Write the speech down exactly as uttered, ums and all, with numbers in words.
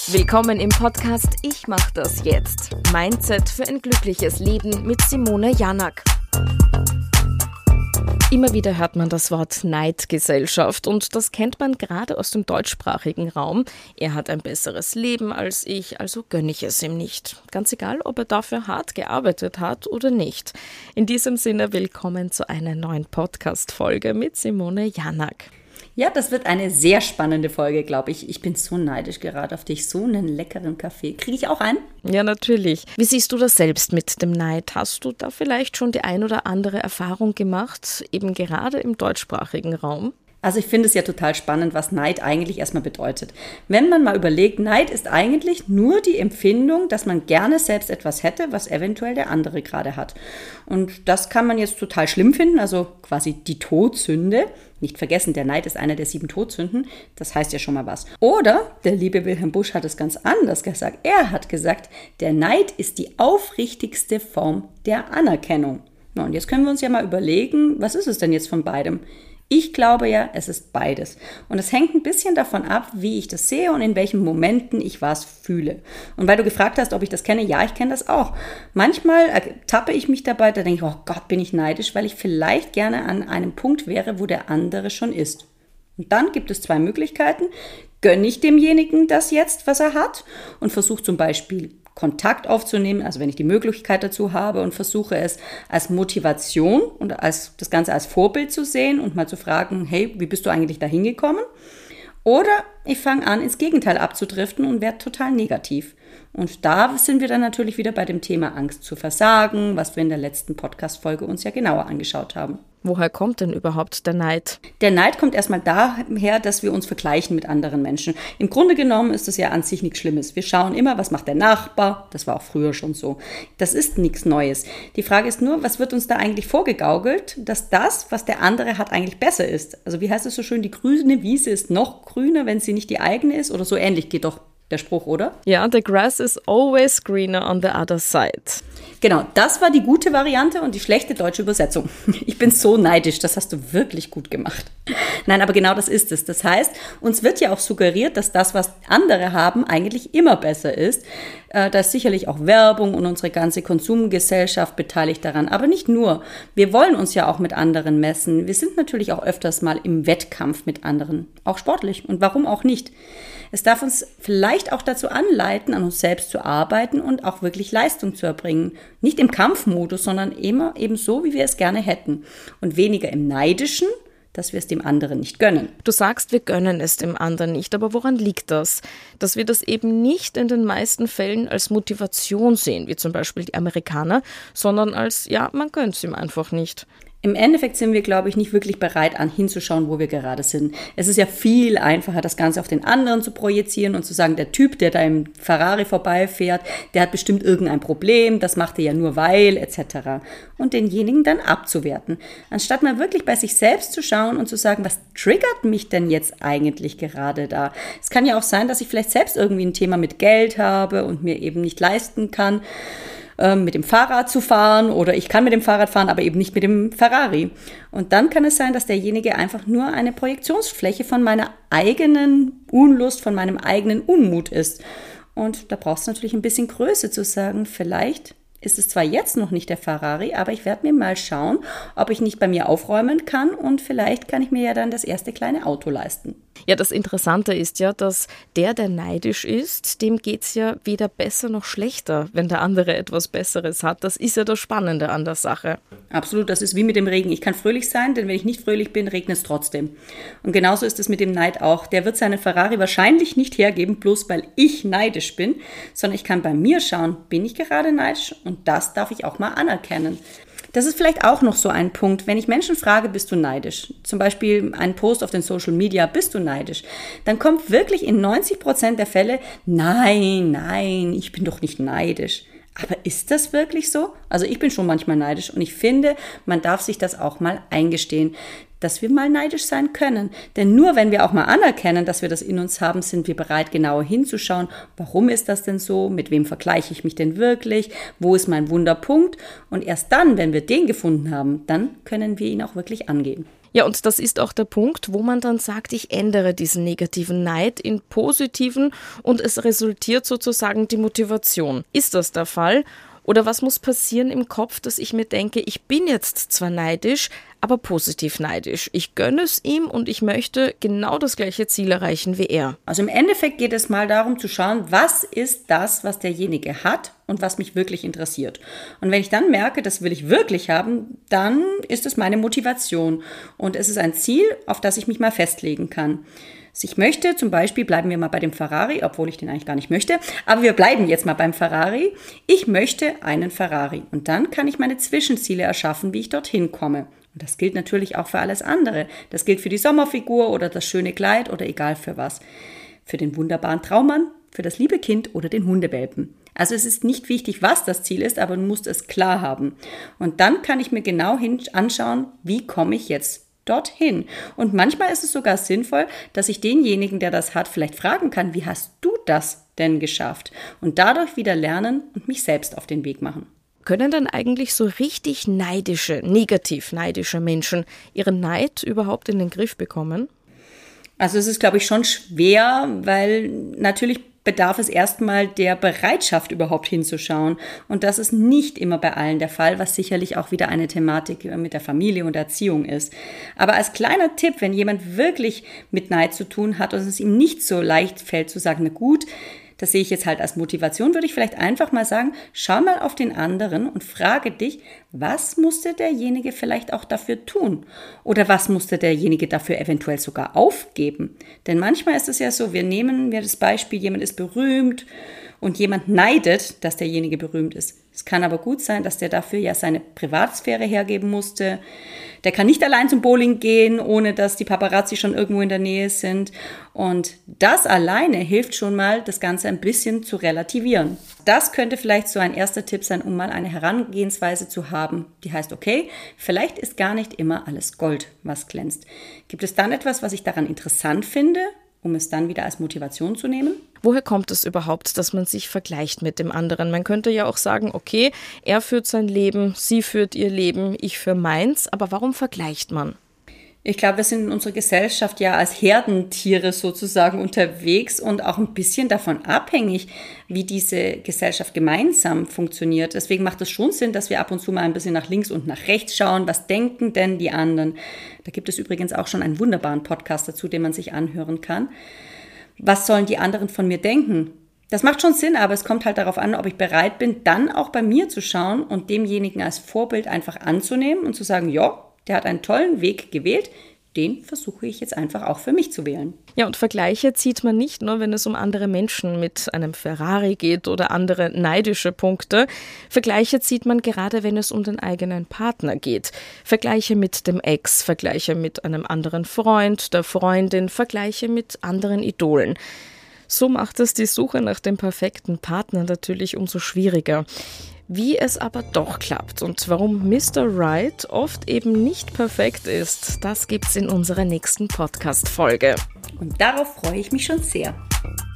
Willkommen im Podcast Ich mach das jetzt. Mindset für ein glückliches Leben mit Simone Janak. Immer wieder hört man das Wort Neidgesellschaft und das kennt man gerade aus dem deutschsprachigen Raum. Er hat ein besseres Leben als ich, also gönne ich es ihm nicht. Ganz egal, ob er dafür hart gearbeitet hat oder nicht. In diesem Sinne willkommen zu einer neuen Podcast-Folge mit Simone Janak. Ja, das wird eine sehr spannende Folge, glaube ich. Ich bin so neidisch gerade auf dich. So einen leckeren Kaffee. Kriege ich auch einen? Ja, natürlich. Wie siehst du das selbst mit dem Neid? Hast du da vielleicht schon die ein oder andere Erfahrung gemacht, eben gerade im deutschsprachigen Raum? Also ich finde es ja total spannend, was Neid eigentlich erstmal bedeutet. Wenn man mal überlegt, Neid ist eigentlich nur die Empfindung, dass man gerne selbst etwas hätte, was eventuell der andere gerade hat. Und das kann man jetzt total schlimm finden, also quasi die Todsünde. Nicht vergessen, der Neid ist einer der sieben Todsünden, das heißt ja schon mal was. Oder, der liebe Wilhelm Busch hat es ganz anders gesagt, er hat gesagt, der Neid ist die aufrichtigste Form der Anerkennung. Na, und jetzt können wir uns ja mal überlegen, was ist es denn jetzt von beidem? Ich glaube ja, es ist beides. Und es hängt ein bisschen davon ab, wie ich das sehe und in welchen Momenten ich was fühle. Und weil du gefragt hast, ob ich das kenne, ja, ich kenne das auch. Manchmal tappe ich mich dabei, da denke ich, oh Gott, bin ich neidisch, weil ich vielleicht gerne an einem Punkt wäre, wo der andere schon ist. Und dann gibt es zwei Möglichkeiten. Gönne ich demjenigen das jetzt, was er hat und versuche zum Beispiel Kontakt aufzunehmen, also wenn ich die Möglichkeit dazu habe und versuche es als Motivation und als das Ganze als Vorbild zu sehen und mal zu fragen, hey, wie bist du eigentlich da hingekommen? Oder ich fange an, ins Gegenteil abzudriften und werde total negativ. Und da sind wir dann natürlich wieder bei dem Thema Angst zu versagen, was wir in der letzten Podcast-Folge uns ja genauer angeschaut haben. Woher kommt denn überhaupt der Neid? Der Neid kommt erstmal daher, dass wir uns vergleichen mit anderen Menschen. Im Grunde genommen ist das ja an sich nichts Schlimmes. Wir schauen immer, was macht der Nachbar? Das war auch früher schon so. Das ist nichts Neues. Die Frage ist nur, was wird uns da eigentlich vorgegaukelt, dass das, was der andere hat, eigentlich besser ist? Also wie heißt es so schön, die grüne Wiese ist noch grüner, wenn sie nicht die eigene ist? Oder so ähnlich geht doch der Spruch, oder? Ja, the grass is always greener on the other side. Genau, das war die gute Variante und die schlechte deutsche Übersetzung. Ich bin so neidisch, das hast du wirklich gut gemacht. Nein, aber genau das ist es. Das heißt, uns wird ja auch suggeriert, dass das, was andere haben, eigentlich immer besser ist. Da ist sicherlich auch Werbung und unsere ganze Konsumgesellschaft beteiligt daran. Aber nicht nur. Wir wollen uns ja auch mit anderen messen. Wir sind natürlich auch öfters mal im Wettkampf mit anderen. Auch sportlich. Und warum auch nicht? Es darf uns vielleicht auch dazu anleiten, an uns selbst zu arbeiten und auch wirklich Leistung zu erbringen. Nicht im Kampfmodus, sondern immer eben so, wie wir es gerne hätten. Und weniger im Neidischen, dass wir es dem anderen nicht gönnen. Du sagst, wir gönnen es dem anderen nicht, aber woran liegt das? Dass wir das eben nicht in den meisten Fällen als Motivation sehen, wie zum Beispiel die Amerikaner, sondern als, ja, man gönnt es ihm einfach nicht. Im Endeffekt sind wir, glaube ich, nicht wirklich bereit, an hinzuschauen, wo wir gerade sind. Es ist ja viel einfacher, das Ganze auf den anderen zu projizieren und zu sagen, der Typ, der da im Ferrari vorbeifährt, der hat bestimmt irgendein Problem, das macht er ja nur weil, et cetera. Und denjenigen dann abzuwerten. Anstatt mal wirklich bei sich selbst zu schauen und zu sagen, was triggert mich denn jetzt eigentlich gerade da? Es kann ja auch sein, dass ich vielleicht selbst irgendwie ein Thema mit Geld habe und mir eben nicht leisten kann, mit dem Fahrrad zu fahren oder ich kann mit dem Fahrrad fahren, aber eben nicht mit dem Ferrari. Und dann kann es sein, dass derjenige einfach nur eine Projektionsfläche von meiner eigenen Unlust, von meinem eigenen Unmut ist. Und da brauchst du natürlich ein bisschen Größe zu sagen, vielleicht ist es zwar jetzt noch nicht der Ferrari, aber ich werde mir mal schauen, ob ich nicht bei mir aufräumen kann und vielleicht kann ich mir ja dann das erste kleine Auto leisten. Ja, das Interessante ist ja, dass der, der neidisch ist, dem geht's ja weder besser noch schlechter, wenn der andere etwas Besseres hat. Das ist ja das Spannende an der Sache. Absolut, das ist wie mit dem Regen. Ich kann fröhlich sein, denn wenn ich nicht fröhlich bin, regnet es trotzdem. Und genauso ist es mit dem Neid auch. Der wird seinen Ferrari wahrscheinlich nicht hergeben, bloß weil ich neidisch bin, sondern ich kann bei mir schauen, bin ich gerade neidisch? Und das darf ich auch mal anerkennen. Das ist vielleicht auch noch so ein Punkt, wenn ich Menschen frage, bist du neidisch? Zum Beispiel einen Post auf den Social Media, bist du neidisch? Dann kommt wirklich in neunzig Prozent der Fälle, nein, nein, ich bin doch nicht neidisch. Aber ist das wirklich so? Also ich bin schon manchmal neidisch und ich finde, man darf sich das auch mal eingestehen, dass wir mal neidisch sein können. Denn nur wenn wir auch mal anerkennen, dass wir das in uns haben, sind wir bereit, genauer hinzuschauen, warum ist das denn so, mit wem vergleiche ich mich denn wirklich, wo ist mein Wunderpunkt? Und erst dann, wenn wir den gefunden haben, dann können wir ihn auch wirklich angehen. Ja, und das ist auch der Punkt, wo man dann sagt, ich ändere diesen negativen Neid in positiven und es resultiert sozusagen die Motivation. Ist das der Fall? Oder was muss passieren im Kopf, dass ich mir denke, ich bin jetzt zwar neidisch, aber positiv neidisch. Ich gönne es ihm und ich möchte genau das gleiche Ziel erreichen wie er. Also im Endeffekt geht es mal darum zu schauen, was ist das, was derjenige hat und was mich wirklich interessiert. Und wenn ich dann merke, das will ich wirklich haben, dann ist es meine Motivation. Und es ist ein Ziel, auf das ich mich mal festlegen kann. Ich möchte zum Beispiel, bleiben wir mal bei dem Ferrari, obwohl ich den eigentlich gar nicht möchte, aber wir bleiben jetzt mal beim Ferrari. Ich möchte einen Ferrari und dann kann ich meine Zwischenziele erschaffen, wie ich dorthin komme. Und das gilt natürlich auch für alles andere. Das gilt für die Sommerfigur oder das schöne Kleid oder egal für was. Für den wunderbaren Traummann, für das liebe Kind oder den Hundewelpen. Also es ist nicht wichtig, was das Ziel ist, aber du musst es klar haben. Und dann kann ich mir genau hin anschauen, wie komme ich jetzt dorthin. Und manchmal ist es sogar sinnvoll, dass ich denjenigen, der das hat, vielleicht fragen kann, wie hast du das denn geschafft? Und dadurch wieder lernen und mich selbst auf den Weg machen. Können dann eigentlich so richtig neidische, negativ neidische Menschen ihren Neid überhaupt in den Griff bekommen? Also es ist, glaube ich, schon schwer, weil natürlich bedarf es erstmal der Bereitschaft, überhaupt hinzuschauen. Und das ist nicht immer bei allen der Fall, was sicherlich auch wieder eine Thematik mit der Familie und Erziehung ist. Aber als kleiner Tipp, wenn jemand wirklich mit Neid zu tun hat und es ihm nicht so leicht fällt zu sagen, na gut, das sehe ich jetzt halt als Motivation, würde ich vielleicht einfach mal sagen, schau mal auf den anderen und frage dich, was musste derjenige vielleicht auch dafür tun? Oder was musste derjenige dafür eventuell sogar aufgeben? Denn manchmal ist es ja so, wir nehmen mir das Beispiel, jemand ist berühmt und jemand neidet, dass derjenige berühmt ist. Es kann aber gut sein, dass der dafür ja seine Privatsphäre hergeben musste. Der kann nicht allein zum Bowling gehen, ohne dass die Paparazzi schon irgendwo in der Nähe sind. Und das alleine hilft schon mal, das Ganze ein bisschen zu relativieren. Das könnte vielleicht so ein erster Tipp sein, um mal eine Herangehensweise zu haben, die heißt, okay, vielleicht ist gar nicht immer alles Gold, was glänzt. Gibt es dann etwas, was ich daran interessant finde, um es dann wieder als Motivation zu nehmen? Woher kommt es überhaupt, dass man sich vergleicht mit dem anderen? Man könnte ja auch sagen, okay, er führt sein Leben, sie führt ihr Leben, ich für meins, aber warum vergleicht man? Ich glaube, wir sind in unserer Gesellschaft ja als Herdentiere sozusagen unterwegs und auch ein bisschen davon abhängig, wie diese Gesellschaft gemeinsam funktioniert. Deswegen macht es schon Sinn, dass wir ab und zu mal ein bisschen nach links und nach rechts schauen. Was denken denn die anderen? Da gibt es übrigens auch schon einen wunderbaren Podcast dazu, den man sich anhören kann. Was sollen die anderen von mir denken? Das macht schon Sinn, aber es kommt halt darauf an, ob ich bereit bin, dann auch bei mir zu schauen und demjenigen als Vorbild einfach anzunehmen und zu sagen, ja, der hat einen tollen Weg gewählt, den versuche ich jetzt einfach auch für mich zu wählen. Ja, und Vergleiche zieht man nicht nur, wenn es um andere Menschen mit einem Ferrari geht oder andere neidische Punkte. Vergleiche zieht man gerade, wenn es um den eigenen Partner geht. Vergleiche mit dem Ex, Vergleiche mit einem anderen Freund, der Freundin, Vergleiche mit anderen Idolen. So macht es die Suche nach dem perfekten Partner natürlich umso schwieriger. Wie es aber doch klappt und warum Mister Right oft eben nicht perfekt ist, das gibt's in unserer nächsten Podcast-Folge. Und darauf freue ich mich schon sehr.